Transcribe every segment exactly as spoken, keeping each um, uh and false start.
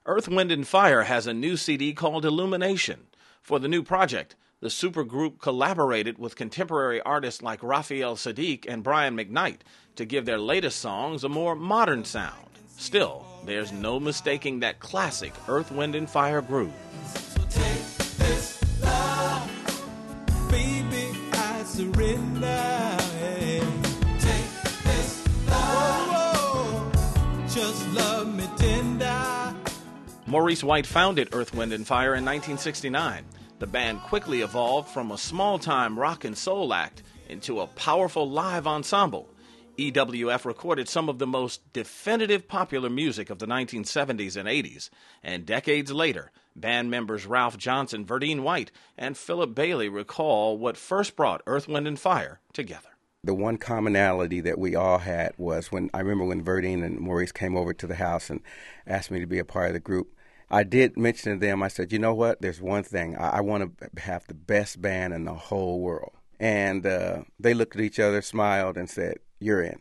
Earth, Wind and Fire has a new C D called Illumination. For the new project, the supergroup collaborated with contemporary artists like Raphael Saadiq and Brian McKnight to give their latest songs a more modern sound. Still, there's no mistaking that classic Earth, Wind and Fire groove. So take this love, baby, I surrender. Hey. Take this love, oh, oh, just love me tender. Maurice White founded Earth, Wind and Fire in nineteen sixty-nine. The band quickly evolved from a small-time rock and soul act into a powerful live ensemble. E W F recorded some of the most definitive popular music of the nineteen seventies and eighties, and decades later, band members Ralph Johnson, Verdine White, and Philip Bailey recall what first brought Earth, Wind and Fire together. The one commonality that we all had was when I remember when Verdine and Maurice came over to the house and asked me to be a part of the group. I did mention to them, I said, you know what, there's one thing. I, I want to have the best band in the whole world. And uh, they looked at each other, smiled, and said, you're in.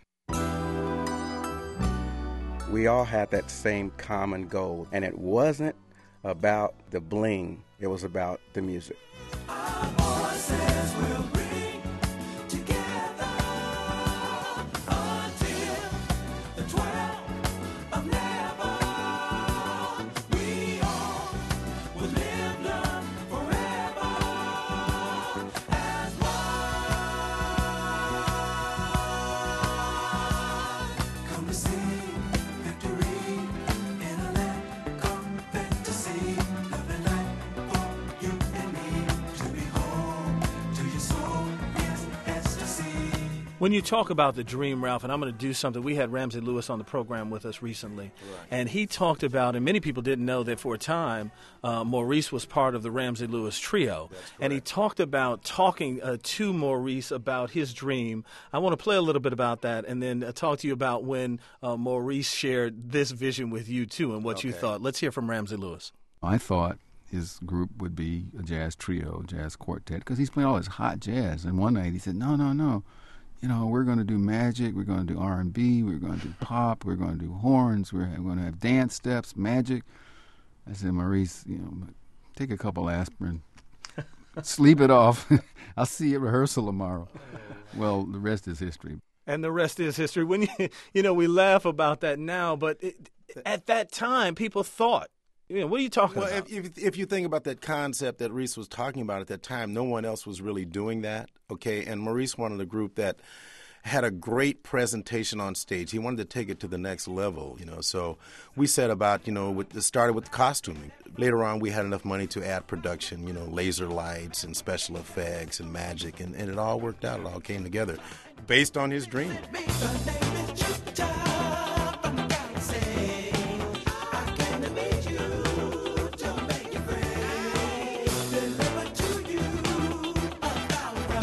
We all had that same common goal, and it wasn't about the bling. It was about the music. Our voices will bring together until the twelve of never. We all will live, learn forever as one. Come to see victory in a land called fantasy. Lovely life for you and me to be home to your soul. Yes, ecstasy. When you talk about the dream, Ralph, and I'm going to do something, we had Ramsey Lewis on the program with us recently, and he talked about, and many people didn't know that for a time, uh, Maurice was part of the Ramsey Lewis trio, and he talked about talking uh, to Maurice about his dream. I want to play a little bit about that, and then uh, talk to you about when uh, Maurice shared this vision with you, too, and what you Okay. thought. Let's hear from Ramsey Lewis. I thought his group would be a jazz trio, jazz quartet, because he's playing all this hot jazz. And one night he said, no, no, no. You know, we're going to do magic, we're going to do R and B, we're going to do pop, we're going to do horns, we're going to have dance steps, magic. I said, Maurice, you know, take a couple aspirin, sleep it off. I'll see you at rehearsal tomorrow. Well, the rest is history. And the rest is history. When you, you know, we laugh about that now, but it, at that time, people thought, you know, what are you talking Well, about? if, if if you think about that concept that Reese was talking about at that time, no one else was really doing that, okay? And Maurice wanted a group that had a great presentation on stage. He wanted to take it to the next level, you know. So we set about, you know, with, it started with the costuming. Later on, we had enough money to add production, you know, laser lights and special effects and magic, and, and it all worked out. It all came together based on his dream. The name is Jupiter from the galaxy. I came to meet you to make you free. Deliver to you a flower,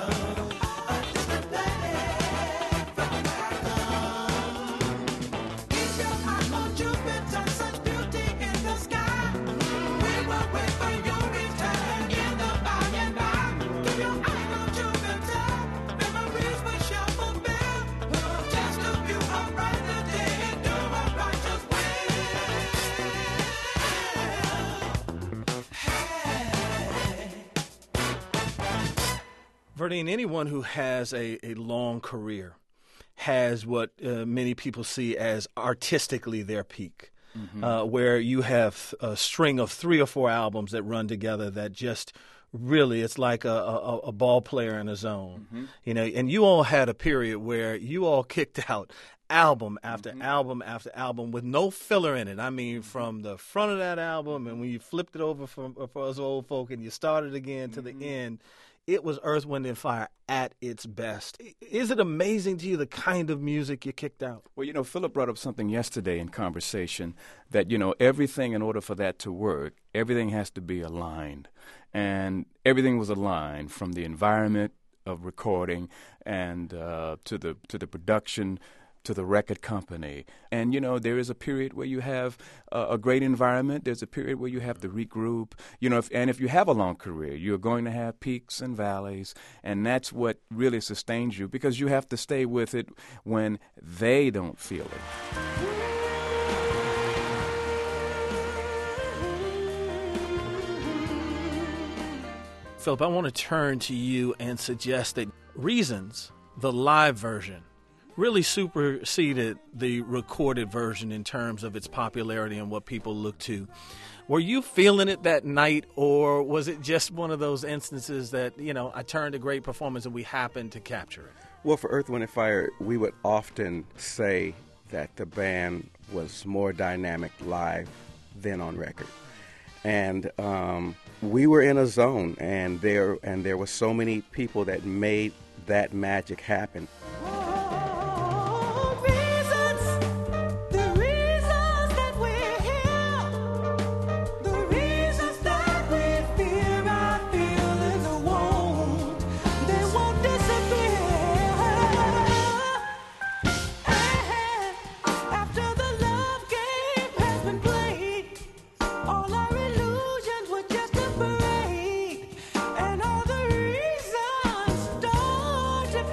a distant planet from America. Keep your eye on Jupiter, such beauty in the sky. We will wait for your return in the by and by. Keep your eye on Jupiter, memories we shall fulfill. Just a view of brighter day, do a righteous will. Verdine, anyone who has a, a long career has what uh, many people see as artistically their peak, uh, where you have a string of three or four albums that run together that just really, it's like a, a, a ball player in a zone. You know, and you all had a period where you all kicked out album after album after album with no filler in it. I mean, from the front of that album, and when you flipped it over from, for us old folk and you started again to the end, it was Earth, Wind and Fire at its best. I- Is it amazing to you the kind of music you kicked out? Well, you know, Philip brought up something yesterday in conversation that, you know, everything, in order for that to work, everything has to be aligned. And everything was aligned, from the environment of recording and uh, to the to the production, to the record company. And, you know, there is a period where you have uh, a great environment. There's a period where you have to regroup. You know, if, and if you have a long career, you're going to have peaks and valleys, and that's what really sustains you, because you have to stay with it when they don't feel it. Philip, I want to turn to you and suggest that Reasons, the live version, really superseded the recorded version in terms of its popularity and what people look to. Were you feeling it that night, or was it just one of those instances that, you know, I turned a great performance and we happened to capture it? Well, for Earth, Wind and Fire, we would often say that the band was more dynamic live than on record. And um, we were in a zone, and there and there were so many people that made that magic happen. Oh, reasons, the reasons that we're here, the reasons that we fear our feelings won't, they won't disappear. And after the love game has been played, all our illusions were just a parade, and all the reasons start to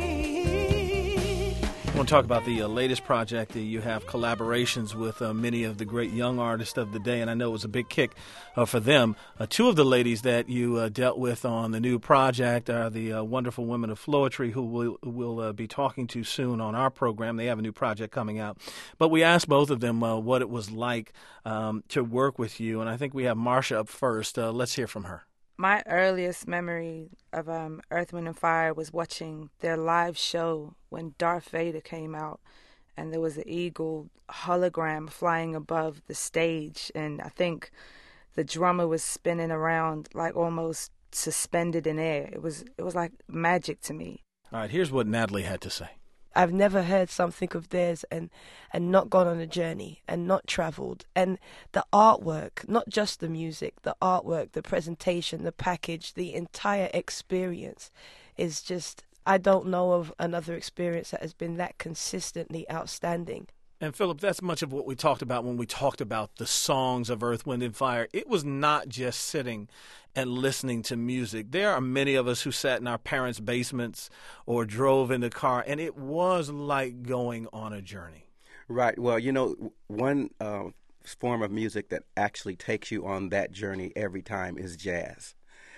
fade. I want to talk about the uh, latest project. Uh, you have collaborations with uh, many of the great young artists of the day, and I know it was a big kick uh, for them. Uh, two of the ladies that you uh, dealt with on the new project are the uh, wonderful women of Floetry, who we'll, we'll uh, be talking to soon on our program. They have a new project coming out. But we asked both of them uh, what it was like um, to work with you, and I think we have Marsha up first. Uh, let's hear from her. My earliest memory of um, Earth, Wind and Fire was watching their live show when Darth Vader came out, and there was an eagle hologram flying above the stage, and I think the drummer was spinning around like almost suspended in air. It was it was like magic to me. All right, here's what Natalie had to say. I've never heard something of theirs and, and not gone on a journey and not travelled. And the artwork, not just the music, the artwork, the presentation, the package, the entire experience is just, I don't know of another experience that has been that consistently outstanding. And Philip, that's much of what we talked about when we talked about the songs of Earth, Wind and Fire. It was not just sitting and listening to music. There are many of us who sat in our parents' basements or drove in the car, and it was like going on a journey. Right. Well, you know, one uh, form of music that actually takes you on that journey every time is jazz.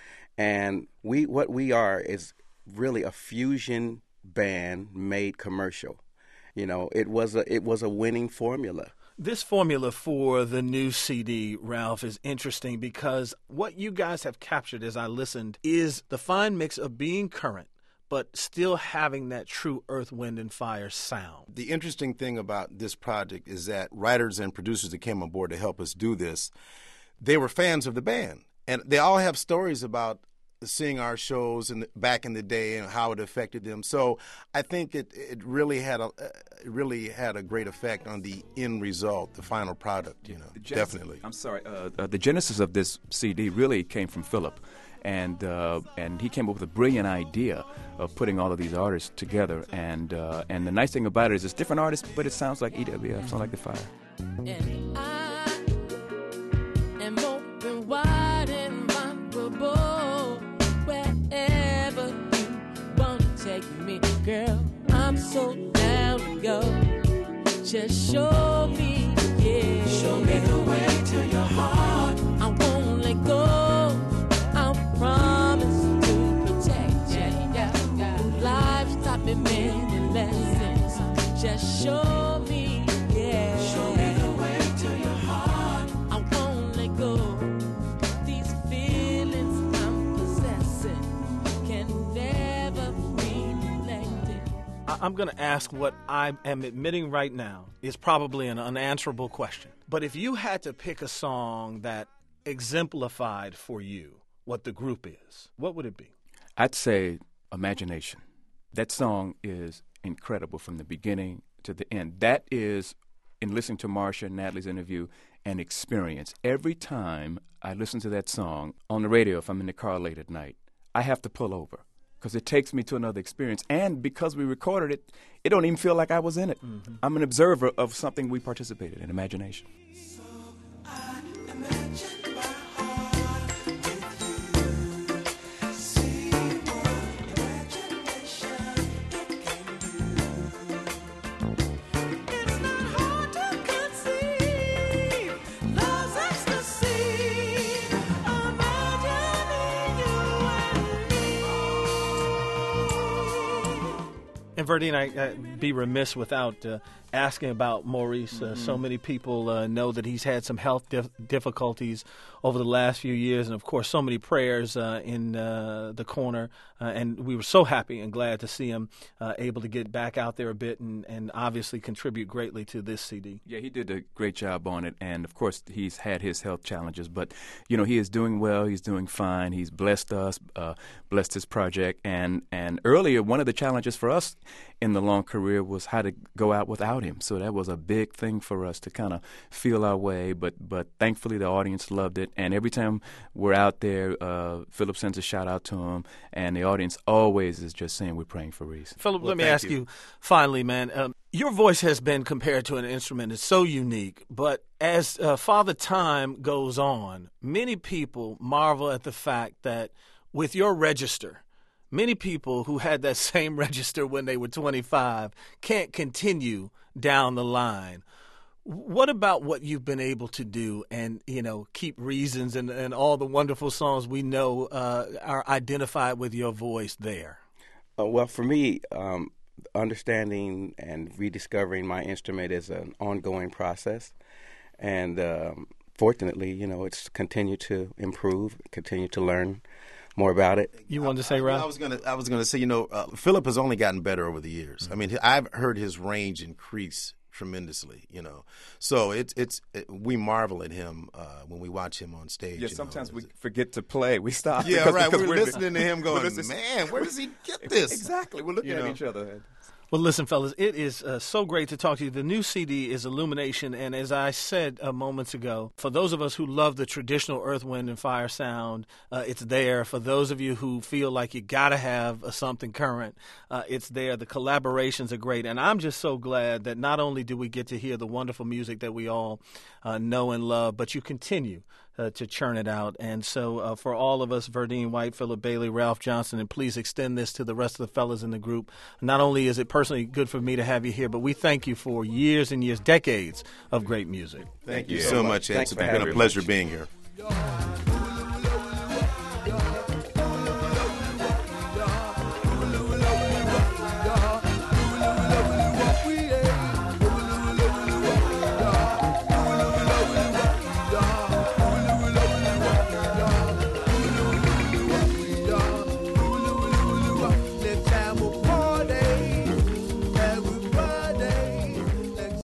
And we, what we are is really a fusion band made commercial. You know, it was a it was a winning formula. This formula for the new C D, Ralph, is interesting because what you guys have captured as I listened is the fine mix of being current, but still having that true Earth, Wind, and Fire sound. The interesting thing about this project is that writers and producers that came on board to help us do this, they were fans of the band. And they all have stories about seeing our shows in the, back in the day and how it affected them. So I think it, it really had a it really had a great effect on the end result, the final product. You know, Genesis, definitely. I'm sorry. Uh, uh, the genesis of this C D really came from Philip, and uh, and he came up with a brilliant idea of putting all of these artists together. And uh, and the nice thing about it is it's different artists, but it sounds like E W F, sounds like the Fire. And I am open wide and vulnerable wherever you want to take me, girl. I'm so down to go. Just show me, yeah. Show me the way to your heart. I won't let go. I promise to protect you. Yeah, yeah. Life's taught me many lessons. Just show me, yeah. Show me the way to your heart. I won't let go. These feelings I'm possessing can never be neglected. I- I'm going to ask what I am admitting right now is probably an unanswerable question. But if you had to pick a song that exemplified for you what the group is, what would it be? I'd say Imagination. That song is incredible from the beginning to the end. That is, in listening to Marsha and Natalie's interview, an experience. Every time I listen to that song on the radio, if I'm in the car late at night, I have to pull over because it takes me to another experience. And because we recorded it, it don't even feel like I was in it. Mm-hmm. I'm an observer of something we participated in, Imagination. It's not hard to conceive love's ecstasy. Imagining you And Verdine, I, I'd be remiss without uh, asking about Maurice. Uh, mm-hmm. So many people uh, know that he's had some health dif- difficulties over the last few years, and of course, so many prayers uh, in uh, the corner. Uh, and we were so happy and glad to see him uh, able to get back out there a bit and, and obviously contribute greatly to this C D. Yeah, he did a great job on it, and of course, he's had his health challenges, but you know, he is doing well. He's doing fine. He's blessed us, uh, blessed his project, and and earlier, one of the challenges for us in the long career was how to go out without him. So that was a big thing for us to kind of feel our way. But but thankfully the audience loved it. And every time we're out there, uh, Philip sends a shout out to him, and the audience always is just saying we're praying for Reese. Philip, Well, let me thank ask you. you finally, man. Um, your voice has been compared to an instrument. It's so unique. But as uh, Father Time goes on, many people marvel at the fact that with your register, many people who had that same register when they were twenty-five can't continue down the line. What about what you've been able to do and, you know, keep Reasons and, and all the wonderful songs we know uh, are identified with your voice there? Uh, well, for me, um, understanding and rediscovering my instrument is an ongoing process. And um, fortunately, you know, it's continued to improve, continue to learn more about it. You wanted to say, I, Ralph? I was gonna. I was gonna say. You know, uh, Philip has only gotten better over the years. I mean, I've heard his range increase tremendously. You know, so it's it's it, we marvel at him uh, when we watch him on stage. Yeah, you sometimes know. we forget to play. We stop. Yeah, because, right. because We're, we're listening to him going, listening- man, where does he get this? Exactly. We're looking You at know. each other. Well, listen, fellas, it is uh, so great to talk to you. The new C D is Illumination, and as I said uh, moments ago, for those of us who love the traditional Earth, Wind, and Fire sound, uh, it's there. For those of you who feel like you got to have uh, something current, uh, it's there. The collaborations are great, and I'm just so glad that not only do we get to hear the wonderful music that we all uh, know and love, but you continue Uh, to churn it out. And so uh, for all of us, Verdine White, Philip Bailey, Ralph Johnson, and please extend this to the rest of the fellas in the group. Not only is it personally good for me to have you here, but we thank you for years and years, decades of great music. Thank you Yeah. so much. Thanks It's for been having a me. pleasure being here. Your